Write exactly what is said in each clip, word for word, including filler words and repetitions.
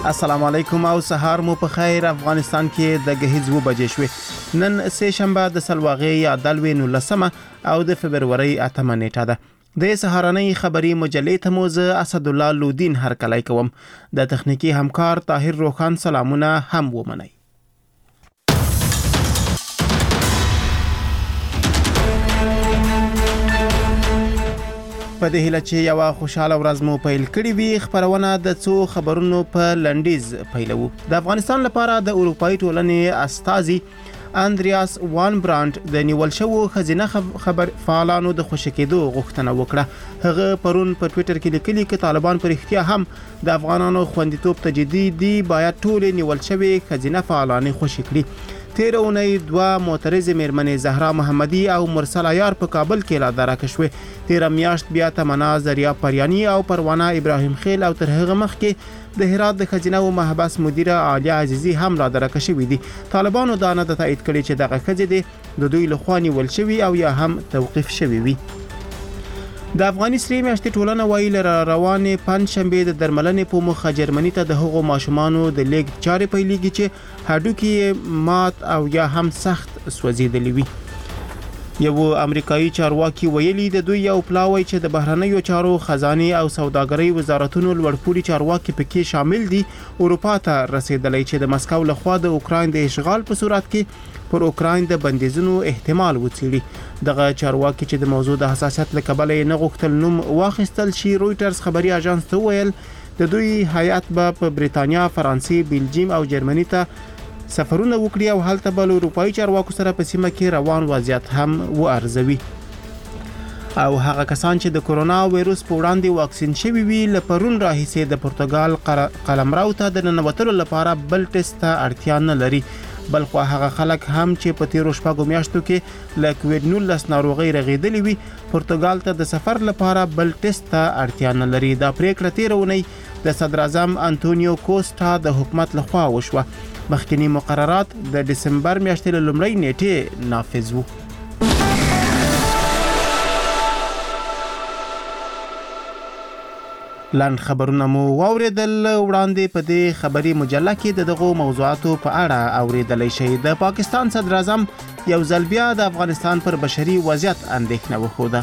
السلام علیکم او سهار مو په خیر. افغانستان کې د غهیز و بجې شوې. نن سه شنبه د سلواغې یا دلوي نولسمه او د فبرवरी اتمه نیټه ده. د سهارنۍ خبري مجلې ته مو زه اسد الله لودین هرکلی کوم. د تخنیکی همکار طاهر روخان سلامونه هم ومنئ. په دې هیله چې یو خوشاله ورځ مو پیل کړې وي. خبرونه د څو خبرونو په لنډیز پیلو. د افغانستان لپاره د اروپאי ټولنې استازي اندریاس وان برانډ د نیول شوو خزینه خبر فعالانو د خوشکېدو غوښتنه وکړه. هغه پرون په ټوئیټر کې لیکلي چې طالبان پر اختیا هم د افغانانو خوندیتوب تجدید دی باید ټول نیول شوی خزینه فعالان خوشی کړي. تیر اونۍ دوه معترض میرمنې زهرا محمدي او مرسل عیار په کابل کې لا درکه شوې. تیر میاشت بیا تمنا زریا پریانی او پروانه ابراهیم خیل او تر هغه مخکې د هرات د خزینه او محبس مدیره عالیه عزیزی هم لا درکه شوې دي. طالبانو دا نه تایید کړي چې دغه خزې د دوی لخوا نیول شوی او یا هم توقیف شوی وي. د افغاني سری میاشتې ټولنه وایي لره روانې پنځ شنبه د درملنې په مخه جرمني ته د هغو ماشومانو د لیګ چارې پیلېږي چې هډوکي مات او یا هم سخت سوځېدلي وي. یو امریکایي چارواکي ویلي د دوی یو پلاوی چې د بهرنیو چارو خزانه او سوداګرۍ وزارتونو لوړپوړي چارواکي پکې شامل دي اروپا ته رسیدلی چې د مسکو لخوا د اوکراین د اشغال په صورت کې پر اوکراین د بندیزونو احتمال وڅېړي. دغه چارواکي چې د موضوع د حساسیت له کبله نه غوښتل نوم واخیستل شي رويټرز خبري اژانس ته ویل د دوی هیات به په بریتانیا، فرانسې، بلجیم او جرمني ته سفرونه وکړي او هلته به له اروپایي چارواکو سره په سیمه کې روان وضعیت هم وارزوي. او هغه کسان چې د کورونا وایروس په وړاندې واکسین شوي وي له پرون راهیسې د پرتګال قلمرو ته د ننوتلو لپاره بل ټیسټ ته اړتیا نه لري. بلخو هغه خلک هم چې په تیرو شپږو میاشتو کې له کووډ نولس ناروغۍ رغېدلي وي پرتګال ته د سفر لپاره بل ټیسټ ته اړتیا نه لري. دا پریکړه تیر اونۍ د صدر اعظم انټونیو کوسټا د حکومت لخوا وشوه. مخکنی مقررات د دسمبر میاشتې له لومړۍ نیټې نافذ وو. لاند خبرونه مو واوریدل. وړاندې په دې خبري مجله کې د دغو موضوعاتو په اړه اوریدلی شئ. د پاکستان صدر اعظم یو ځل بیا د افغانستان پر بشري وضعیت اندېښنه وښوده.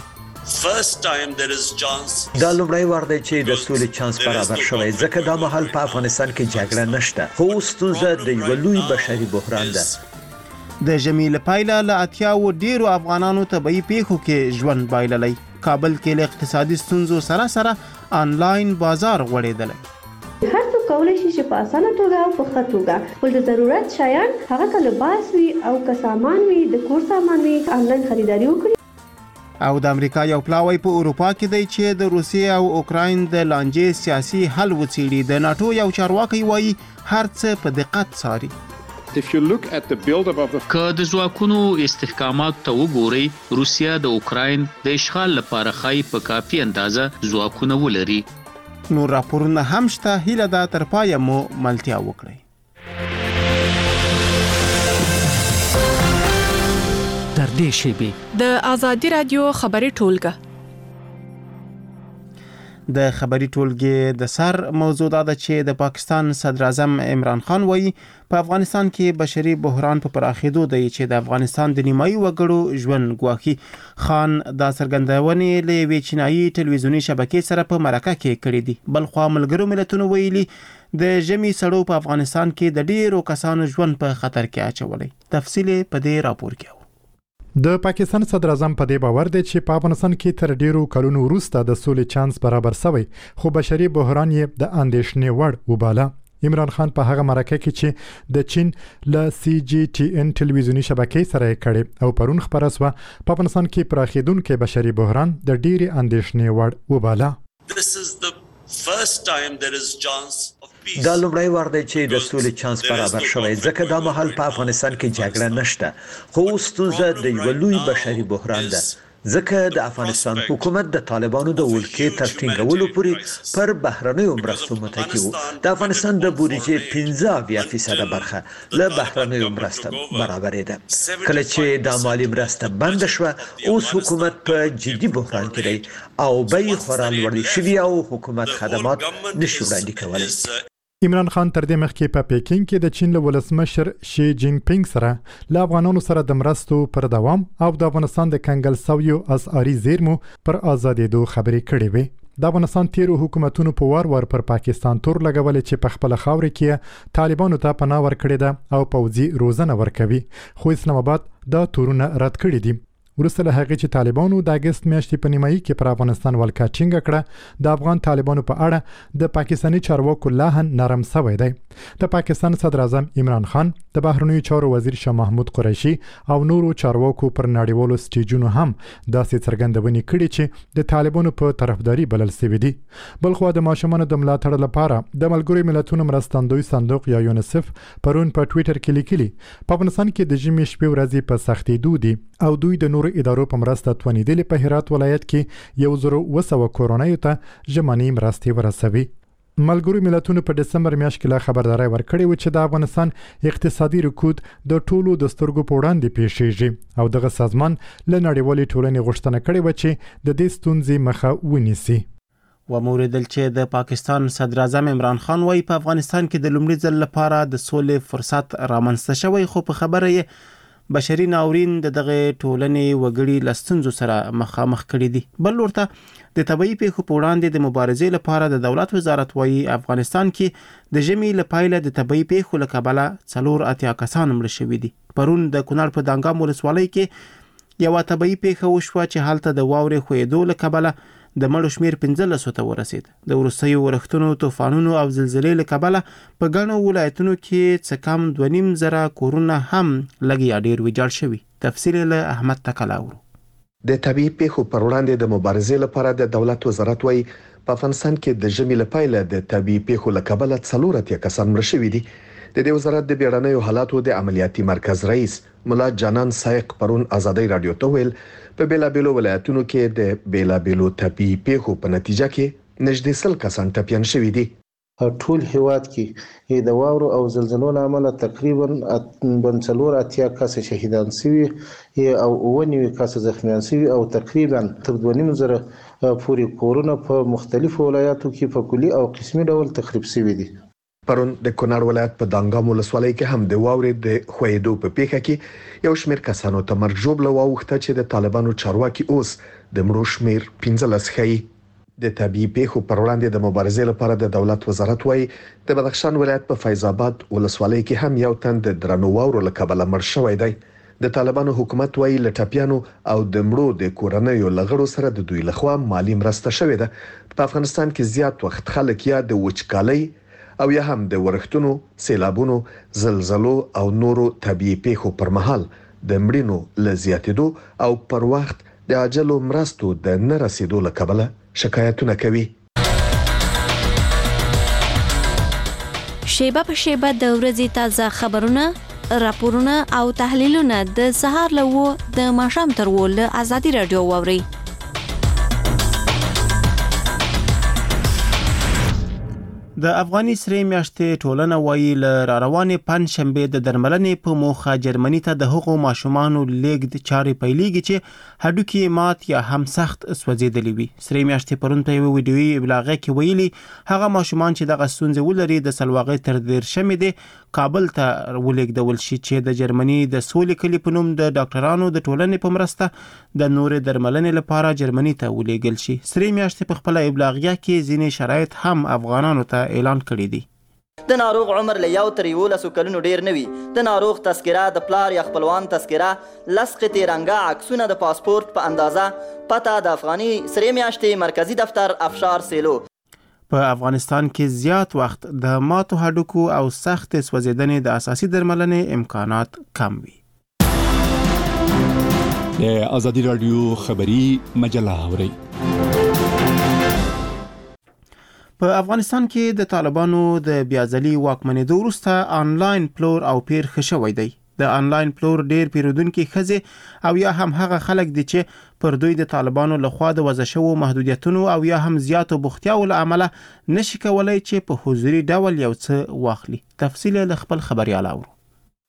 دا لومړی وار دی چې د سولې چانس برابر شوی ځکه دا مهال په افغانستان کې جګړه نشته خو ستونزه د یو لوی بشري بحران ده. د ژمي له پیله له اتیاو ډیرو افغانانو طبعي پیښو کې ژوند بایللی. کابل کې له اقتصادي ستونزو سره سره آنلاین بازار غوړېدلی. هر څوک کولی شي چې په اسانه توګه او په ښه توګه خپل د ضرورت شیان هغه که لباس وي او که سامان وي د کور سامان وي آنلاین خریداري وکړي. او د امریکا یو پلاوی په اروپا کې دی چې د روسیې او اوکراین د لانجې سیاسي حل وڅېړي. د ناتو یو چارواکي وایي هر څه په دقت څاري. که د ځواکونو استحکامات ته وګورئ روسیه د اوکراین د اشغال لپاره ښایي په کافي اندازه ځواکونه ولري. نور راپورونه هم شته. هیله ده تر پایه مو ملتیا وکړئ. تر دې شیبې د آزادي رادیو خبري ټولګه د خبري ټولګې د سر موضوع دا ده چې د پاکستان صدر اعظم عمران خان وایي په افغانستان کې بشري بحران په پراخېدو دی چې د افغانستان د نیمایي وګړو ژوند ګواښي. خان دا څرګندونې له یوې چینایي ټلویزیوني شبکې سره په مرکه کې کړې دي. بلخوا ملګرو ملتونو ویلي د ژمي سړو په افغانستان کې د ډیرو کسانو ژوند په خطر کې اچولی. تفصیل په دې راپور کې. د پاکستان صدر اعظم په دې باور دی چې په افغانستان کې تر ډیرو کلونو وروسته د سولې چانس برابر شوی خو بشري بحران یې د اندېښنې وړ وباله. عمران خان په هغه مرکه کې چې د چین له سی جی ټي ان ټلویزیوني شبکې سره کړي او پرون خبره سوه په افغانستان کې پراخېدونکي بشري بحران د ډیرې اندېښنې وړ وباله. دا لومړی وار دی چې د سولې چانس برابر شوی ځکه دا مهال په افغانستان کې جګړه نشته خو ستونزه د یو لوی بشري بحران ده ځکه د افغانستان حکومت د طالبانو د ولکې تر ټینګولو پورې پر بهرنیو مرستو متکی وو. د افغانستان د بودیجې پنځه اویا فیصده برخه له بهرنیو مرستو برابرې ده. کله چې د مالی مرسته بند شوه اوس حکومت په جدي بحران کې دی او بیې خورا لوړې شوې او حکومت خدمات نشي وړاندې کولی. عمران خان تر دې مخکې په پیکینګ کې د چین له ولسمشر شي جین پینګ سره له افغانانو سره د مرستو پر دوام او د افغانستان د کنګل سویو اسعاري زیرمو پر آزادېدو خبرې کړې وې. د افغانستان تیرو حکومتونو په وار وار پر پاکستان تور لګولې چې په خپل خاورې کې طالبانو ته پناه ورکړې ده او پوځي روزنه ورکوي، خو اسلام آباد دا تورونه رد کړي دي. ورسته له هغې چې طالبانو د اګست میاشتې په نیمایي کې پر افغانستان ولکه ټینګه کړه، د افغان طالبانو په اړه د پاکستاني چارواکو لاهن نرم سوی دی. د پاکستان صدر اعظم عمران خان، د بهرنیو چارو وزیر شاه محمود قریشي او نورو چارواکو پر نړیوالو سټیجونو هم داسې څرګندونې کړي چې د طالبانو په طرفداري بلل سوي دي. بلخو د ماشومانو د ملاتړ لپاره د ملګرو ملتونو مرستندوی صندوق یا یونیسف پرون په ټویټر کې لیکلي په افغانستان کې د ژمي شپې ورځې په سختېدو دي او دوی د نورو ادارو په مرسته توانېدلې په هرات ولایت کې یو زر اوه سوه کورنیو ته ژمنۍ مرستې ورسوي. ملګرو ملتونو په دسمبر میاشت کې لا خبرداري ورکړې و چې د افغانستان اقتصادي رکود د ټولو د سترګو په وړاندې پیښیږي او دغه سازمان له نړیوالې ټولنې غوښتنه کړې و چې د دې ستونزې مخه ونیسي. و موریدل چې د پاکستان صدر اعظم عمران خان وايي په افغانستان کې د لومړي ځل لپاره د سولې فرصت رامنځته شوی، خو په خبره یې بشري ناورین د دغه ټولنې وګړي لستنزو سره مخامخ کړي دي. بل ورته د طبيعي پیښو په وړاندې د مبارزې لپاره د دولت وزارت وايي افغانستان کې د ژمي لپاره د طبيعي پیښو له کبله څلور اتیا کسان مړه شوي دي. پرون د کونړ په دانګام ولسوالۍ کې یو طبيعي پیښه وشوه چې هلته د واورې خوېدو له کبله د مړو شمیر پنځلس ته ورسید. د وروستیو ورښتونو، طوفانونو او زلزلې له کبله په ګڼو ولایتونو کې څه کم دوه نیم زره کورونه هم لږ یا ډېر ویجاړ شوي. تفصیل له احمد تکلا اورو. د طبيعي پیښو پر وړاندې د مبارزې لپاره د دولت وزارت وايي په افغانستان کې د ژمي لپاره د طبيعي پیښو له کبله څلور اتیا کسان مړه شوي دي. د دې وزارت د بیړنیو حالاتو د عملیاتي مرکز رئیس ملا جانان سایق پرون آزادۍ رادیو ته ویل په بیلابیلو ولایتونو کې د بیلابیلو طبيعي پیښو په نتیجه کې نږدې سل کسان ټپیان شوي دي. ټول هیواد کې د واورو او زلزلو له امله تقریبا بنڅلور اتیا کس شهیدان شوي او اوه نوي کس زخمیان شوي او تقریبا تر دوه نیم زره پورې کورونه په مختلفو ولایتو کې په کلي او قسمي ډول تخریب شوي دي. پرون د کونړ ولایت په دانګام ولسوالۍ کې هم د واورې د خوېدو په پیښه کې یو شمېر کسانو ته مرګ ژوبله واوښته چې د طالبانو چارواکي اوس د مړو شمېر پنځلس ښیي. د طبيعي پیښو پر وړاندې د مبارزې لپاره د دولت وزارت وايي د بدخشان ولایت په فیض آباد ولسوالۍ کې هم یو تن د درنو واورو له کبله مړ شوی دی. د طالبانو حکومت وايي له ټپیانو او د مړو د کورنیو لغړو سره د دوی لخوا مالی مرسته شوې ده. په افغانستان کې زیات وخت خلک یا د وچکالۍ او یا هم د ورښتونو، سیلابونو، زلزلو او نورو طبيعي پیښو پر مهال د مړینو له زیاتېدو او پر وخت د عاجلو مرستو د نه رسیدو له کبله شکایتونه کوي. شیبه په شیبه د ورځې تازه خبرونه، راپورونه او تحلیلونه د سهار له و د ماښام تر و له آزادۍ رادیو واورئ. د افغاني سرې میاشتې ټولنه وايي له راروانې پنځشنبې د درملنې په موخه جرمني ته د هغو ماشومانو لیږد چارې پیلېږي چې هډوکي مات یا هم سخت سوځېدلي وي. سرې میاشتې پرون په یوه ویډیويي ابلاغه کې ویلي هغه ماشومان چې دغه ستونزې ولري د سلواغې تر دیرشمې دی کابل ته ولېږدول شي چې د جرمني د سولې کلي په نوم د ډاکټرانو د ټولنې په مرسته د نورې درملنې لپاره جرمني ته ولېږل شي. سرې میاشتې په خپله ابلاغیه کې ځینې شرایط هم افغانانو ته اعلان کړی دی. د ناروغ عمر له یو تر یولسو کلونو ډیر نه وي. د ناروغ تذکره، د پلار یا خپلوان تذکره، لس قطعې رنګه عکسونه د پاسپورت په اندازه، پته د افغاني سرې میاشتې مرکزی دفتر افشار سیلو. په افغانستان کې زیات وخت د ماتو هډوکو او سخت سوځیدنې د اساسي درملنې امکانات کم وي. د آزادۍ رادیو خبری مجله اورئ. په افغانستان کې د طالبانو د بیازلي واکمنېدو وروسته آنلاین پلور او پیر ښه شوی دی. د آنلاین پلور ډیر پیرودونکي ښځې او یا هم هغه خلک دي چې پر دوی د طالبانو لخوا د وضع شوو محدودیتونو او یا هم زیاتو بوختیاو له امله نشي کولای چې په حضوري ډول یو څه واخلي. تفصیل له خپل خبريال اورو.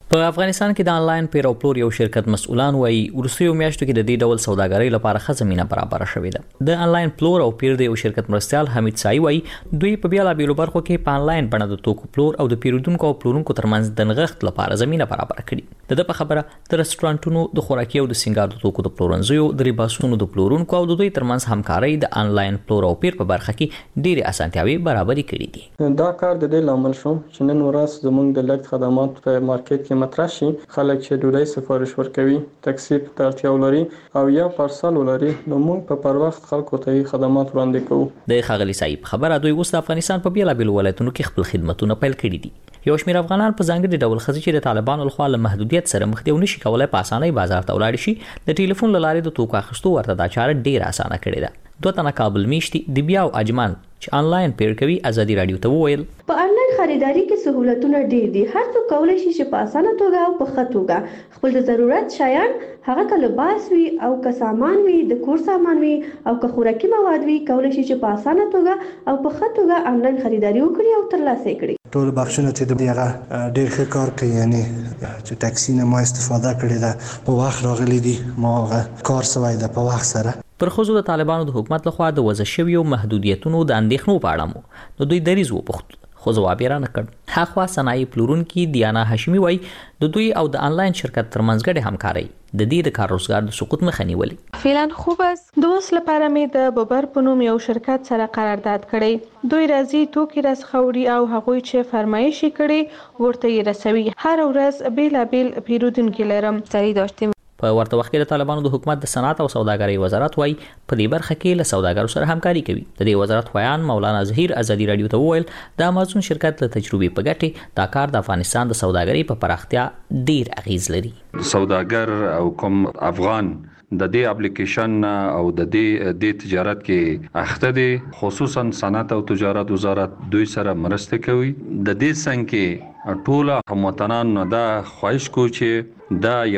په افغانستان کې د انلاین پیر او پلور یو شرکت مسؤلان وایي ورسېو میاشتو کې د دې ډول سوداګرۍ لپاره ښه زمینه برابر شوې ده. د انلاین پلور او پیر د یو شرکت مرستیال حمید سای وایي دوی په بیلابېلو برخو کې په انلاین بڼه د توکو پلور او د پیرودونکو او پلورونکو ترمنځ د نغښت لپاره زمینه برابر کړي. د ده په خبره د رستورانټونو د خوراکي او د سینګار د توکو د پلورنځیو د ریباسونو د پلورونکو او د دوی ترمنځ همکارۍ د انلاین پلور او پیر په برخه کې ډېرې اسانتیاوې برابرې کړي دي. دا کار د دې لامل شو چې نن ورځ زموږ د لګ خدمات په مارکیټ کې مطرح شي. خلک چې ډوډۍ سفارش ورکوي، تاکسی ته اړتیا ولري او یا پارسل ولري، نو موږ په پر وخت خلکو ته خدمات وړاندې کوو. د ښاغلي صاحب خبره دوی اوس د افغانستان په بیلابېلو ولایتونو کې خپل خدمتونه پیل کړي دي. یو شمېر افغانان په ځانګړي ډول ښځې چې د طالبانو لخوا له محدودیت سره مخ دي او نشي کولای په اسانۍ بازار ته ولاړ شي، د ټلیفون له لارې د توکو اخیستو ورته دا چاره ډېره اسانه کړې ده. دوه تنه کابل میشتي د بیا او اجمان چې انلاین پیر کوي ازادي رادیو ته وویل په انلاین خریداري کې سہولتونه ډېر دي. هر څوک کولی شي چې په اسانه توګه او په ښه توګه خپل د ضرورت شیان، هغه که لباس وي او که سامان وي، د کور سامان وي او که خوراکي مواد وي، کولی شي چې په اسانه توګه او په ښه توګه انلاین خریداري وکړي او ترلاسه یې کړي. ټول بخښنه چې د هغه ډېر ښه کار کوي، یعنی چې ټاکسي نه ما استفاده کړې ده، په وخت راغلي دي، ما هغه کار سوی ده په وخت سره. پر ښځو د طالبانو د حکومت لخوا د وضع شویو محدودیتونو د اندېښنو په اړه مو د دوی دریځ وپوښت، خو ځواب یې رانه کړ. هاخوا صنایع پلورونکي دیانا هاشمي وایي د دوی او د انلاین شرکت ترمنځ ګډې همکارۍ د دې د کار روزګار د سقوط مخه نیولې. فعلا خوب است د اوس لپاره مې د ببر په نوم یو شرکت سره قرارداد کړی. دوی راځي توکي راڅخه او هغوی چې فرمایش کړي ورته یې رسوي. هر ورځ بیلابیل پیرودونکي لرم. سړي داشتیم په ورته وخت کې د طالبانو د حکومت د صنعت او سوداګرۍ وزارت وایي په دې برخه کې له سوداګرو سره همکاري کوي. د دې وزارت خویان مولانا ظهیر ازادي رادیو ته وویل د امازون شرکت له تجربې په ګټې دا کار د افغانستان د سوداګرۍ په پراختیا ډیر اغیز لري. سوداګر او کوم افغان د دې اپلیکیشن او د دې د تجارت کې اخته دي، خصوصا صنعت او تجارت وزارت دوی سره مرسته کوي. د دې څنګه ټول هموطنانو دا خواهش کو چې دا یو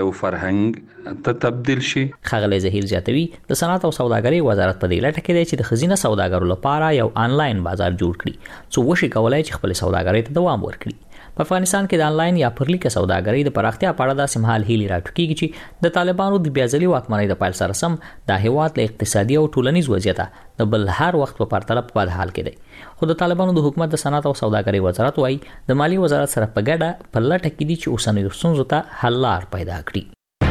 فرهنګ ته تبدیل شي. ښاغلی ظهیر زیاتوي د صنعت او سوداګرۍ وزارت په دې لټه کې دی چې د ښځینه سوداګرو لپاره یو انلاین بازار جوړ کړي څو وشي کولای چې خپل سوداګرۍ ته دوام ورکړي. په افغانستان کې د انلاین یا پرلیکه سوداګرۍ د پراختیا په اړه داسې مهال هیلې راټوکېږي چې د طالبانو د بیازلي واکمنۍ د پیل سره سم د هېواد له اقتصادي او ټولنیز وضعیته د بل هر وخت په پرتله په بد حال کې دی. خو د طالبانو د حکومت د صنعت او سوداګرۍ وزارت وایي د مالی وزارت سره په ګډه په لټه کې دي چې اوسنیو ستونزو ته حل لار پیدا کړي.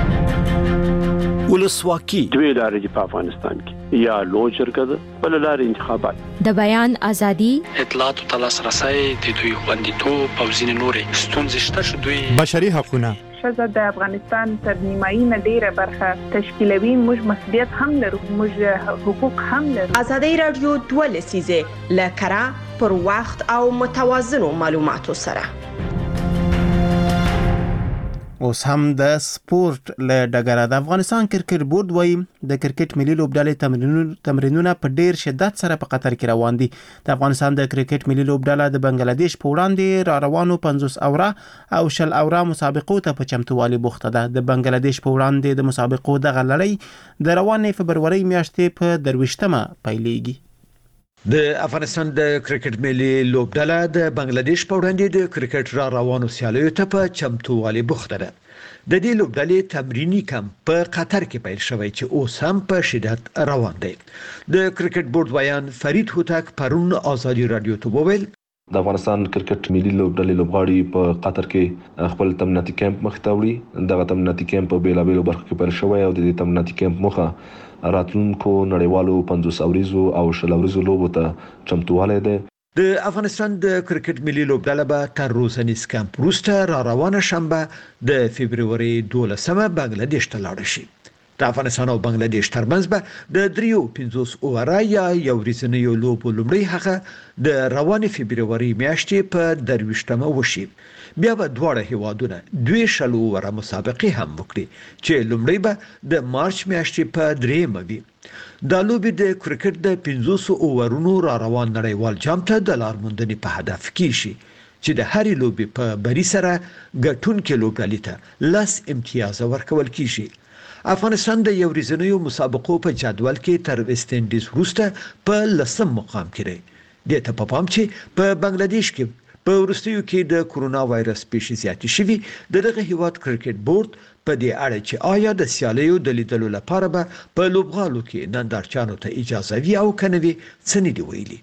ولسواکي دوی لارې په افغانستان کې یا لوی شرکت بل لارې انتخابات، د بیان ازادي، اطلاعات او تلاسرسي د دوی خوندیتوب او ځینې نورې ستونزې شته چې دوی بشري حقوقونه ښځه د افغانستان تر نیمایي نه ډیره برخه تشکیلوي. موږ مسؤلیت هم لرو، موږ حقوق هم لرو. ازادي رادیو دوه لسیزه لکره پر وخت او متوازنو معلوماتو سره. اوس هم د سپورت له ډګره د افغانستان کرکټ بورډ وایي د کرکټ ملي لوبډلې تمرینونه په ډیر شدت سره په قطر کې روان دي. د افغانستان د کرکټ ملي لوبډله د بنگلاديش په وړاندې را روانو پنځوس اوره او شل اوره مسابقو ته په چمتووالي بوخته ده. د بنگلاديش په وړاندې د مسابقو دغه لړۍ د روانې فبرورۍ میاشتې په درویشتمه پیلېږي. د افغانستان د کرکټ ملي لوبډله د بنگلاديش په وړاندې د کرکټ را روانو سیالیو ته په چمتووالي بوخته ده. د دې لوبډلې تمرینی کمپ په قطر کې پیل شوی چې اوس هم په شدت روان دی. د کرکټ بورډ ویان فرید هوتک پرون ازادي رادیو ته وویل د افغانستان کرکټ ملي لوبډلې لوبغاړي په قطر کې خپل تمریناتي کمپ مخ ته وړي. دغه تمریناتي کمپ په بیلابېلو برخو کې پیل شوی او د دې تمریناتي کمپ مخه راتلونکو نړیوالو پنځوس اوریزو او شل اوریزو لوبو ته چمتووالی دی. د افغانستان د کرکټ ملي لوبډله به تر روزنیز کمپ وروسته را روانه شنبه د فبرورۍ دولسمه بنگلاديش ته لاړه شي. د افغانستان او بنگلاديش ترمنځ به د دریو پنځوس اوره یا یو ورځنیو لوبو لومړی هغه د روانې فبرورۍ میاشتې په درویشتمه وشي. بیا به دواړه هیوادونه دوی شل اوره مسابقې هم وکړي چې لومړی به د مارچ میاشتې په دریمه وي. دا لوبې د کرکټ د پنځوس اوورونو را روان نړیوال جام ته د لار موندنې په هدف کې شي چې د هرې لوبې په بری سره ګټونکې لوبډلې ته لس امتیاز ورکول کیږي. افغانستان د یو ورځنیو مسابقو په جدول کې تر ویسټ انډیز وروسته په لسم مقام کې دی. د ته په پام چې په بنگلاديش کې په وروستیو کې د کورونا وایرس پیښې زیاتې شوي. د دغه هیواد کرکټ بورډ په دې اړه چې آیا د سیالیو د لیدلو لپاره به په لوبغالو کې نندارچیانو ته اجازه وي او کنه وي څه نه دی ویلي.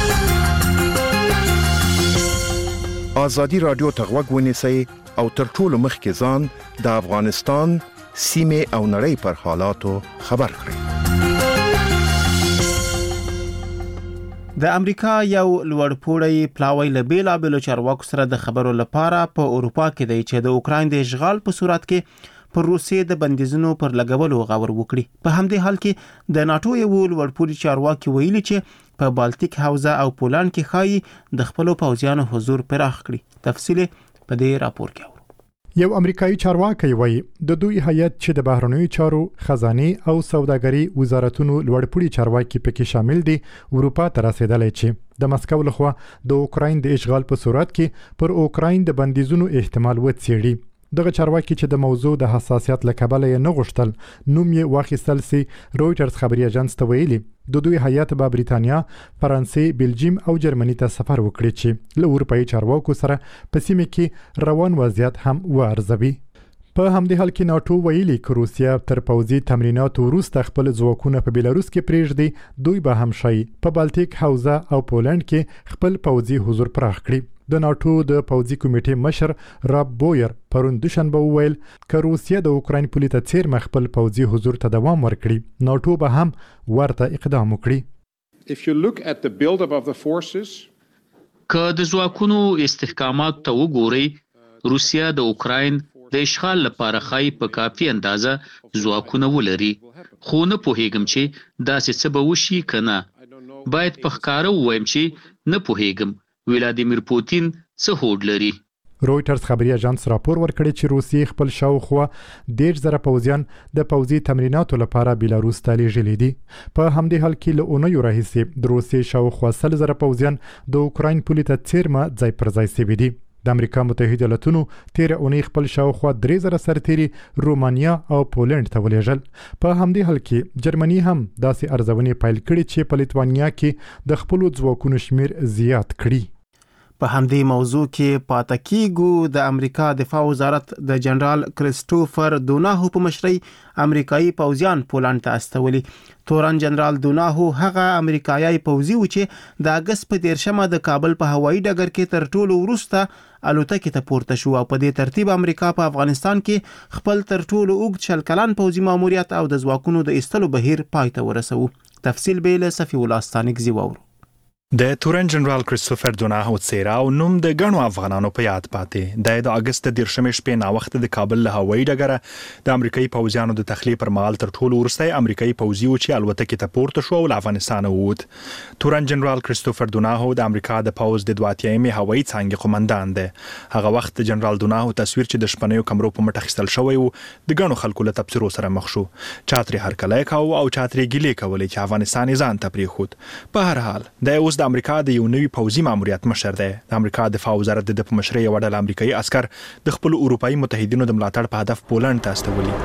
ازادي رادیو ته غوږ ونیسئ او تر ټولو مخکې ځان د افغانستان سیمه او نړۍ پر حالاتو خبر کړئ. د امریکا یو لوړپوړی پلاوی له بیلابېلو چارواکو سره د خبرو لپاره په اروپا کې دی چې د اوکراین د اشغال په صورت کې پر روسیې د بندیزونو پر لګولو غور وکړي. په همدې حال کې د ناتو یو لوړپوړي چارواکي ویلي چې په بالټیک حوزه او پولند کې خایي د خپلو پوځیانو حضور پراخ کړي. تفصیل په دې راپور کې یو امریکایي چارواکي وایي د دوی هیئت چې د بهرنیو چارو، خزانه او سوداګري وزارتونو لوړپوړي چارواکي پکې شامل دي اروپا ته رسیدلی چې د مسکو لخوا د اوکراین د اشغال په صورت کې پر اوکراین د بندیزونو احتمال وڅېړي. دغه چارواکي چې د موضوع د حساسیت له کبله یې نه غوښتل نوم یې واخیستل سي، رويټرز خبري اژانس ته ویلي د دوی هیئت به بریتانیا، فرانسې، بلجیم او جرمني ته سفر وکړي چې له اروپایي چارواکو سره په سیمه کې روان وضعیت هم وارزوي. په همدې حال کې ناتو ویلي چې روسیا تر پوځي تمریناتو وروسته خپل ځواکونه په بیلاروس کې پرېږدي، دوی به هم شي په بالټیک حوزه او پولند کې خپل پوځي حضور پراخ کړي. د ناتو د پوځي کمیټې مشر راب بویر پرون دوشنبه وویل چې روسیا د اوکراین پولې ته څیر خپل پوځي حضور ته دوام ورکړي، ناتو به هم ورته اقدام وکړي. If you look at the build up of the forces که د ځواکونو استحکامات ته وګورئ، روسیا د اوکراین د اشغال لپاره خای په کافي اندازه ځواکونه ولري، خو نه پوهیږم چې داسې څه به وشي کنه. باید په ښکاره ووایم چې نه پوهیږم ولادیمیر پوتین څه هوډ لري. رويټرز خبري اژانس راپور ورکړی چې روسیې خپل شاوخوا ډېر زره پوځیان د پوځي تمریناتو لپاره بیلاروس ته لیږلي دي. په همدې حال کې له اونیو راهیسې د روسیې شاوخوا سل زره پوځیان د اوکراین پولې ته څیرمه ځای پر ځای سوي دي. د امریکا متحده ایالاتونو تیر اونۍ خپل شاوخوا درې زره سرتیري رومانیا او پولند ته ولېږل. په همدې حال کې جرمني هم داسې ارزونې پیل کړي چې په لیتوانیا کې د خپلو ځواکونو شمیر زیات کړي. په همدې موضوع کې پاتې کیږو. د امریکا دفاع وزارت د جنرال کریسټوفر دوناهو په مشرۍ امریکایي پوځیان پولند ته استولي. تورن جنرال دوناهو هغه امریکایي پوځي و چې د اگست په دیرشمه د کابل په هوایي ډګر کې تر ټولو وروسته الوتکې ته پورته شو او په دې ترتیب امریکا په افغانستان کې خپل تر ټولو اوږد شل کلن پوځي ماموریت او د ځواکونو د ایستلو بهیر پای ته ورسو. تفصیل به له صفی الله ستانکزی وورو. د تورن جنرال کریسټوفر دوناهو څیره او نوم د غنو افغانانو په یاد پاتې. د اگست د دیرشمې شپې نا وخت د کابل له هوایي ډګره د امریکایي پوځیانو د تخلیه پر مهال تر ټولو وروسته امریکایي پوځي و چې الوتکې ته پورته شو او له افغانستان ووت. تورن جنرال کریسټوفر دوناهو د امریکا د پوځ د دوه اتیایمې هوایي څانګې قومندان دی. هغه وخت د جنرال دوناهو تصویر چې د شپنیو کمرو په مټ اخیستل شوی و د غنو خلکو له تبصرو سره مخ شو. چاتري هرکلی کاوه او چاتري ګیلې کولې چې افغانستان ځان ته پریښود. په هر حال د اوس د امریکا د یو نوي پوځي ماموریت مشر دی. د امریکا دفاع وزارت د په مشرۍ یو ډله امریکایي عسكر د خپل اروپایي متحدینو د ملاتړ په هدف پولند ته استولي.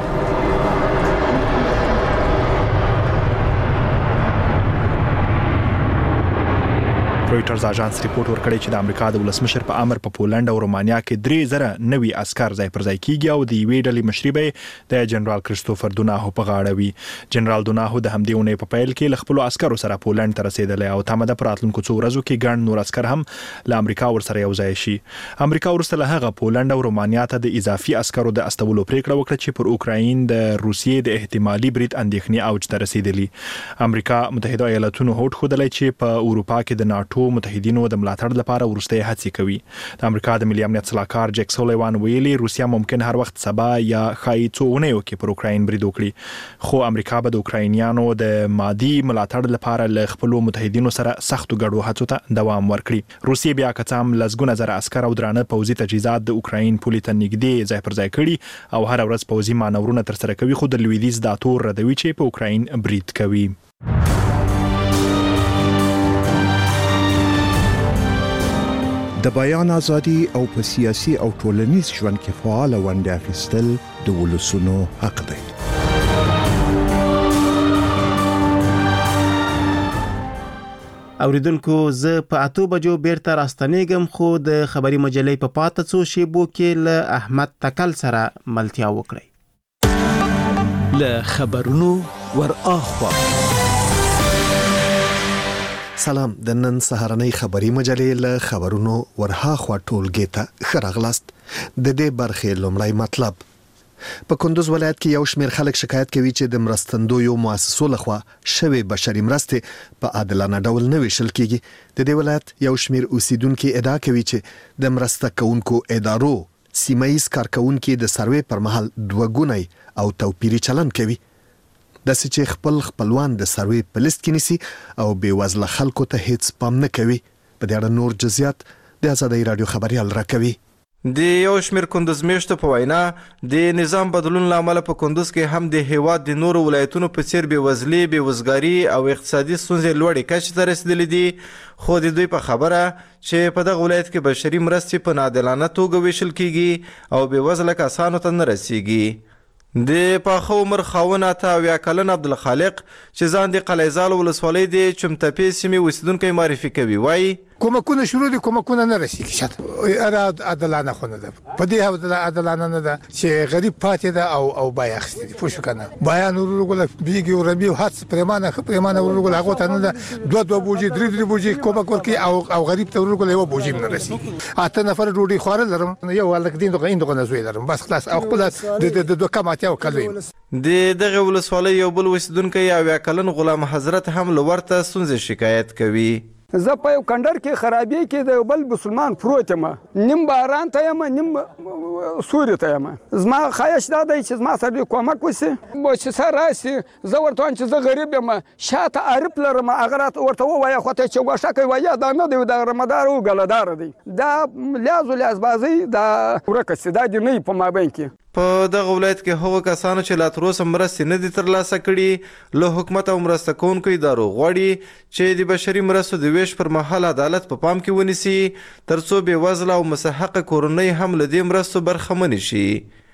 رويټرز اژانس ریپورت ورکړی چې د امریکا د ولسمشر په امر په پولند او رومانیا کې درې زره نوي عسكر ځای پر ځای کیږي او د یوې ډلې مشري به د جنرال کریسټوفر دوناهو په غاړه وي. جنرال دوناهو د همدې اونۍ په پیل کې له خپل عسکرو سره پولند ته رسیدلی او تمه ده په راتلونکو څو ورځو کې ګڼ نور عسكر هم له امریکا ورسره یو ځای شي. امریکا وروسته له هغه پولند او رومانیا ته د اضافي عسکرو د استولو پریکړه وکړه چې پر اوکراین د روسیې د احتمالي برید اندېښنې اوج ته رسیدلی. امریکا متحده ایالاتونو هوډ ښودلی چې په اروپا کې د ناتو متحدینو د ملاتړ لپاره ورسته هڅې کوي. د امریکا د ملي امنیت صلاحکار جیک سولیوان ویلي روسیا ممکن هر وخت سبا یا خای څو اونیو کې پر اوکراین برید وکړي، خو امریکا به د اوکراینیانو د مادي ملاتړ لپاره له خپل متحدینو سره سختو ګډو هڅو ته دوام ورکړي. روسیې بیا کڅام لزګونه زره عسكر او درانه پوځي تجهیزات د اوکراین پولې ته نږدې ځای پر ځای کړي او هر ورځ پوځي مانورونه ترسره کوي، خو د لویدیځ دا تور ردوي چې په اوکراین برید کوي. د بیان ازادي او په سیاسي او ټولنیز ژوند کې فعال ونډه اخیستل د ولسونو حق دی. اوریدونکو زه په اتو بجو بیرته راستنیږم خو د خبري مجلې په پاته څو شیبو کې له احمد تکل سره ملتیا وکړي. له خبرونو ور اخوا سلام. د نن سهارنۍ خبري مجلې له خبرونو ورهاخوا ټولګې ته ښه راغلاست. د دې برخې لومړی مطلب: په کندوز ولایت کې یو شمېر خلک شکایت کوي چې د مرستندویو مؤسسو لخوا شوی بشري مرستې په عادلانه ډول نه ویشل کیږي. د دې ولایت یو شمېر اوسیدونکو ادعا کوي چې د مرسته کوونکو ادارو سیمایي کارکونکو د سروې پر مهال دوه ګونی او توپیري چلن کوي، داسې چې خپل خپلوان د سروې په لیست کې نیسي او بې وزله خلکو ته هیڅ پام نه کوي. په دې اړه نور جزئیات د آزادۍ رادیو خبريال راکوي. د یو شمېر کندوز میشتو په وینا د نظام بدلون لامل په کندوز کې هم د هیواد د نورو ولایتونو په څیر بېوزلي، بېوزګاري او اقتصادي ستونزې لوړې کچې ته رسیدلې دي، خو د دوی په خبره چې په دغه ولایت کې بشري مرستې په ناعادلانه توګه ویشل کیږي او بېوزله کسانو ته نه رسیږي. د پاخه عمر خاوند اته اویا کلن عبدالخالق چې ځان د قلیزال ولسوالۍ د چمتپې سیمې اوسیدونکی معرفي کوي، وایي کومکونه شروع دي، کومکونه نه رسیږي. شته اره عادلانه خو نه ده، په دې هغه عادلانه نه ده چې غریب پاتې ده او او بای اخیستي دي. پوه شو کنه، بیان ورغله بیګي او ربي هات پرمانه پرمانه ورغله هغه ته نه ده دوه دوه بوجي درې درې بوجي کومک ورکي او او غریب ته ورغله یو بوجي نه رسیږي. اته نفر ډوډۍ خوړل لرم، یو ولک دین دغه اندغه نه زوی لرم، بس خلاص او خپل د د دوه کماتیا او کلوي. د دغه ولسوالۍ یو بل اوسیدونکی اویا کلن غلام حضرت هم لورته ستونزې شکایت کوي. زه په یو کندر کې خرابې کې د بل مسلمان پروت یم، نیم باران ته یم نیم سوري ته یم. زما خواهش دا دی چې زما سره کومک وشي، مؤسسه راشي، زه ورته وایم چې زه غریب یم، شاته عارف لرم، هغه راته ورته ووایه خو ته چې ګوښه کوي وایه دا نه دی، دا رمدار او ګلهدار دی، دا لیاز و لیازبازي دا ورکه سي، دا دې نه په مابین کې. په دغه ولایت کې هغو کسانو چې لا تر اوسه مرستې نه دي ترلاسه کړي له حکومت او مرسته کوونکو ادارو غواړي چې د بشري مرستو د ویش پر مهال عدالت په پام کې ونیسي، ترڅو بېوزله او مستحقه کورنۍ هم له دې مرستو برخمنې شي.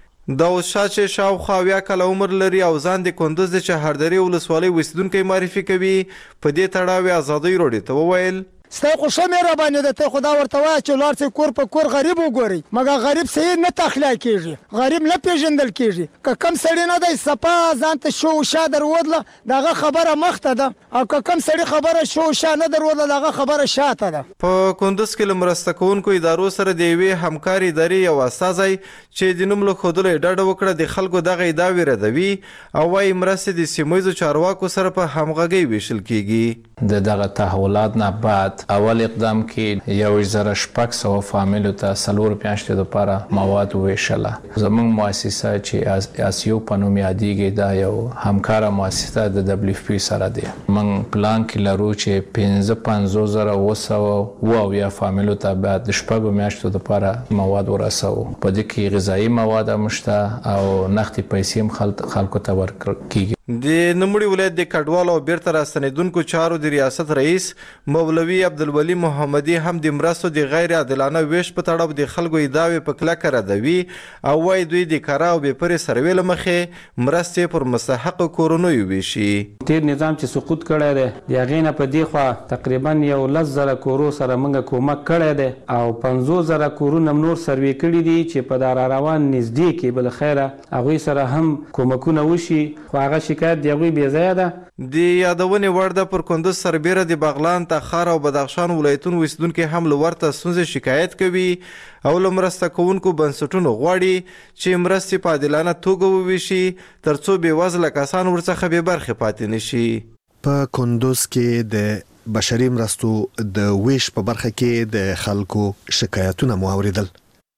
داود شاه چې شاوخوا اویا کاله عمر لري او ځان د کندوز د چهاردرې ولسوالۍ اوسیدونکی معرفي کوي، په دې تړاو یې ازادۍ راډیو ته وویل: ستا خو ښه مهرباني ده، ته خو دا ورته وایه چې لاړ شئ کور په کور غریب وګورئ، مګر غریب صحیح نه تخلیه کېږي، غریب نه پېژندل کېږي. که کم سړی نه دی صفا ځان ته شو شا درودله د هغه خبره مخته ده، او که کم سړي خبره شو شا نه درودله د هغه خبره شاته ده. په کندوز کې له مرسته کوونکو ادارو سره د یوې همکاري ادارې یو استازی چې د نوم له ښودلو یې ډډه وکړه د خلکو دغه ادعاوې ردوي او وایي مرستې د سیمه ییزو چارواکو سره په همغږۍ ویشل کېږي. د دغه تحولات نه بعد اول اقدام کې یو زره شپږ سوه فامیلو ته څلور میاشتې دپاره مواد وویشله. زموږ مؤسسه چې اسیو په نوم یادیږي دا یو همکاره مؤسسه د دبلیو اف پي سره دی. موږ پلان کې لرو چې پنځه پنځوس زره اوه سوه اوه اویا فامیلو ته باید د شپږو میاشتو دپاره مواد ورسوو. په دې کې غذایي مواد هم شته او نقدې پیسې هم خلکو ته ورکړل کېږي. د نوموړي ولایت د کډوالو او بیرته راستنېدونکو چارو د ریاست رئیس مولوي عبدالولي محمدي هم د مرستو د غیر عادلانه ویش په تړاو د خلکو ادعاوې په کلکه ردوي او وایي دوی د کره او بې پرې سروې له مخې مرستې پر مستحقو کورنیو ویشي. تیر نظام چې سقوط کړی دی د هغې نه په دې خوا تقریبا یو لس زره کورو سره موږ کومک کړی دی او پنځوس زره کورونه نور سروې کړي دي چې په دا را روان نږدې کې بالخیره هغوی سره هم کومکونه وشي، خو هغه شکایت د هغوی بې ځایه ده. د یادونې وړ ده پر کندوز سربیره د بغلان، تخار او بدخشان ولایتونو اوسیدونکي هم له ورته ستونزې شکایت کوي او له مرسته کوونکو بنسټونو غواړي چې مرستې په عادلانه توګه وویشي ترڅو بېوزله کسان ورڅخه بې برخې پاتې نه شي. په کندوز کې د بشري مرستو د ویش په برخه کې د خلکو شکایتونه مو اوریدل.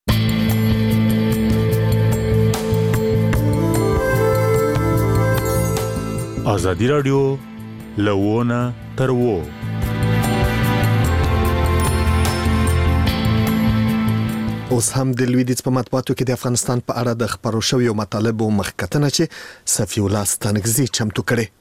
آزادی رادیو لوونه تر وو. اوس هم د لویدیځ په مطبوعاتو کې د افغانستان په اړه د خبرو شویو مطالبو مخکتنه چې صفی الله ستانکزي چمتو کړي.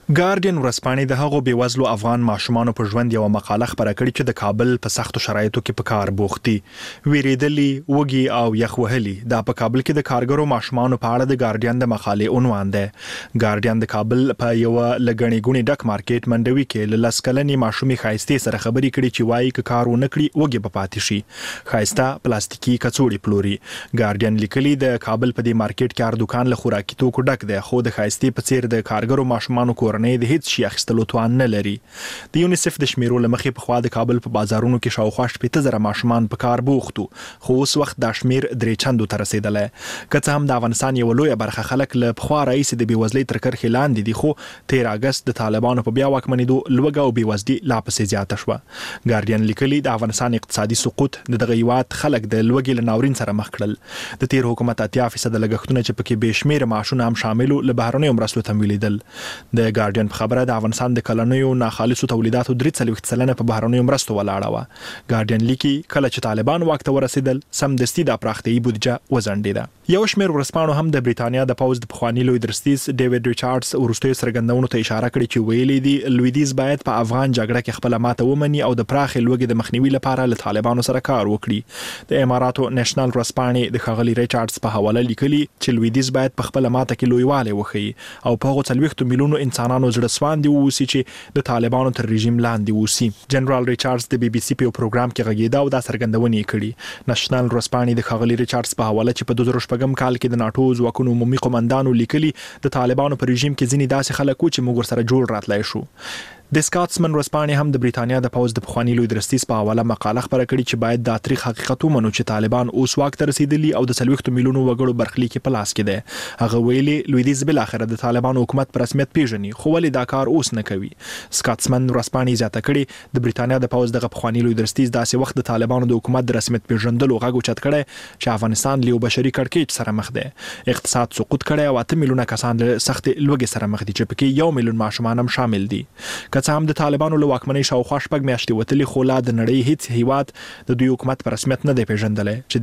ګارډین ورځپاڼې د هغو بېوزلو افغان ماشومانو په ژوند یو مقاله خپره کړې چې د کابل په سختو شرایطو کې په کار بوخت دي. ویریدلي، وږي او یخ وهلي دا په کابل کې د کارګرو ماشومانو په اړه د ګارډین د مقالې عنوان دی. ګارډین د کابل په یو لګڼې ګونې ډک مارکیټ منډوي کې له لس کلنې ماشومې ښایستې سره خبرې کړي چې وایي که کار ونه کړي وږي به پاتې شي. ښایسته پلاستیکي کڅوړې پلوري. ګارډین لیکلي د کابل په دې مارکیټ کې هر دکان له خوراکي توکو ډک دی، خو د ښایستې په څیر د کارګرو ماشومانو کور د هیڅ شي اخیستلو توان نه لري. د یونیسف د شمیرو له مخې په خوا د کابل په بازارونو کې شاوخوا شپېته زره ماشومان په کار بوختو، خو اوس وخت دا شمیر درې چندو ته رسیدلی. که څه هم د افغانستان یوه لویه برخه خلک له پخوا راهیسې د بېوزلۍ تر کرښې لاندې دي، خو تیر اګست د طالبانو په بیا واکمنېدو لوږه او بېوزلي لا پسې زیاته شوه. ګارډین لیکلي د افغانستان اقتصادي سقوط د دغه هیواد خلک د لوږې له ناورین سره مخ کړل. د تیر حکومت اتیا فیصده لګښتونه چې پکې بې شمېره معاشونه هم شامل له بهرنیو مرستو تمویلېدل. د ګارډین په خبره د افغانستان د کلنیو ناخالصو تولیداتو درې څلوېښت سلنه په بهرنیو مرستو ولاړه وه. ګارډین لیکي کله چې طالبان واک ته ورسېدل سمدستي د پراختیایي بودیجه وځنډېده. یو شمېر ورځپاڼو هم د بریتانیا د پوځ د پخواني لوی درستیز ډیوډ ریچارډز وروستیو څرګندونو ته اشاره کړې چې ویلي دي لویدیځ باید په افغان جګړه کې خپله ماته ومني او د پراخې لوږې د مخنیوي لپاره له طالبانو سره کار وکړي. د اماراتو نېشنل ورځپاڼې د ښاغلي ریچارډز په حواله لیکلي چې لویدیځ باید په خپله ماته کې لویوالی وښیي او په هغو څلوېښتو میلیونو انسانانو زړه سواندي ووسي چې د طالبانو تر رژیم لاندې ووسي. جنرال ریچارډز د بي بي سي په یو پروګرام کې غږېده او دا څرګندونې یې کړي. نېشنل ورځپاڼې د ښاغلي ریچارډز په حواله چې په دوه زره شپږم کال کې د ناټو ځواکونو عمومي قومندانو لیکلي د طالبانو په رژیم کې ځینې داسې خلک وو چې موږ ورسره جوړ راتلی شو. د سکاټسمن ورځپاڼې هم د بریتانیا د پوځ د پخواني لوی درستیز په حواله مقاله خپره کړې چې باید دا تاریخ حقیقت ومنو چې طالبان اوس واک ته رسیدلي او د څلوېښتو میلیونو وګړو برخلیک په لاس کې دی. هغه ویلي لویدیځ بالاخره د طالبانو حکومت په رسمیت پیژني، خو ولې دا کار اوس نه کوي. سکاټسمن ورځپاڼې زیاته کړې د بریتانیا د پوځ دغه پخواني لوی درستیز داسې وخت د طالبانو د حکومت د رسمیت پیژندلو غږ اوچت کړی چې افغانستان له یو بشري کړکېچ سره مخ دی. اقتصاد سقوط کړی او اته میلیونه کسان له سختې لوږې سره مخ دي چې پکې یو میلیون ماشومان هم شامل دي. که څه هم د طالبانو له واکمنۍ شاوخوا شپږ میاشتې وتلي، خو لا د نړۍ هیڅ هیواد د دوی حکومت په رسمیت نه دی پیژندلی چې